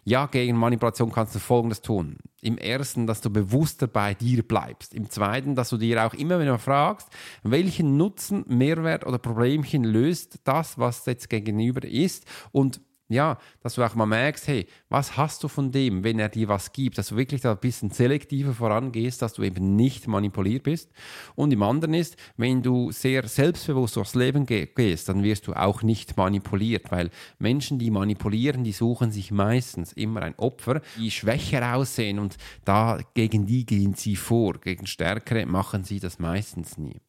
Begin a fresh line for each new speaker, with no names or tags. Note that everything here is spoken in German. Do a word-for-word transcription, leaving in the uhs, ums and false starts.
Ja, gegen Manipulation kannst du Folgendes tun. Im ersten, dass du bewusster bei dir bleibst. Im zweiten, dass du dir auch immer wieder fragst, welchen Nutzen, Mehrwert oder Problemchen löst das, was jetzt gegenüber ist, und ja, dass du auch mal merkst, hey, was hast du von dem, wenn er dir was gibt, dass du wirklich da ein bisschen selektiver vorangehst, dass du eben nicht manipuliert bist. Und im anderen ist, wenn du sehr selbstbewusst durchs Leben ge- gehst, dann wirst du auch nicht manipuliert, weil Menschen, die manipulieren, die suchen sich meistens immer ein Opfer, die schwächer aussehen, und da gegen die gehen sie vor, gegen Stärkere machen sie das meistens nie.